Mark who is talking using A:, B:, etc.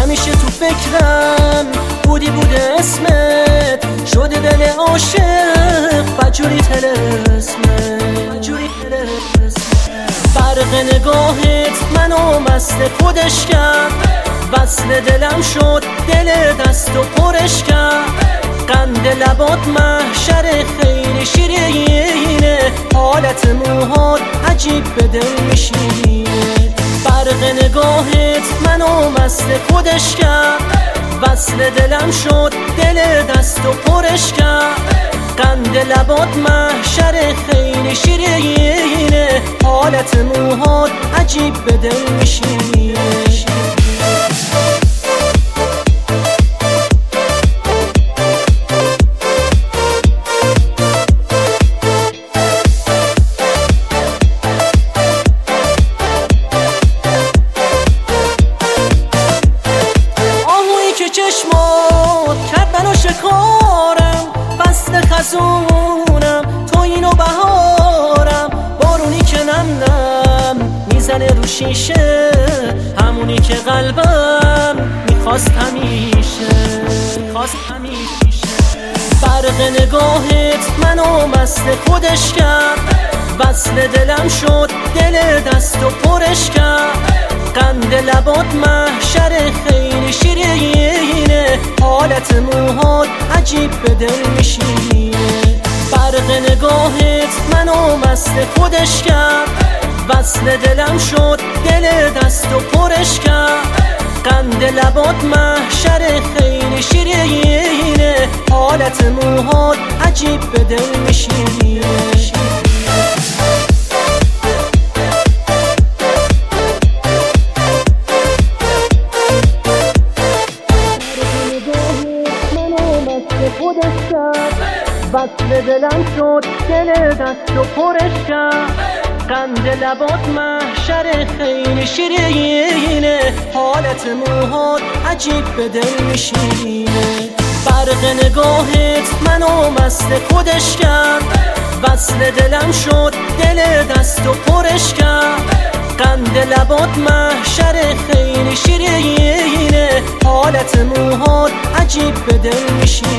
A: همیشه تو فکرم بودی اسمت شده دل عاشق بجوری طلسمت برق نگاهت منو مست خودش کرد وصل دلم شد دل دست و پرش کرد قند لبات محشر خیلی شیرینه حالت موهات عجیب به دل میشینه برق نگاهت منو مست خودش کرد وصل دلم شد دل دست و پرش کرد قند لبات محشر خیلی شیرینه حالت موهات عجیب به دل میشینه چشمات کرد منو شکارم فصل خزونم تو اینو بهارم بارونی که نم میزنه رو شیشه همونی که قلبم میخواست همیشه برق نگاهت منو مست خودش کرد وصل دلم شد دل دست و پرش کرد قند لبات محشر خیلی شیرینه حالت موهات عجیب به دل میشینه برق نگاهت منو مست خودش کرد وصل دلم شد دل دست و پرش کرد قند لبات محشر خیلی شیرینه حالت موهات عجیب به دل میشینه وصل دلم شد دل دست و پرش کرد قند لبات محشر خیلی شیرینه حالت موهات عجیب به دل میشینه برق نگاهت منو مست خودش کرد وصل دلم شد دل دست و پرش کرد قند لبات محشر خیلی شیرینه حالت موهات عجیب به دل میشینه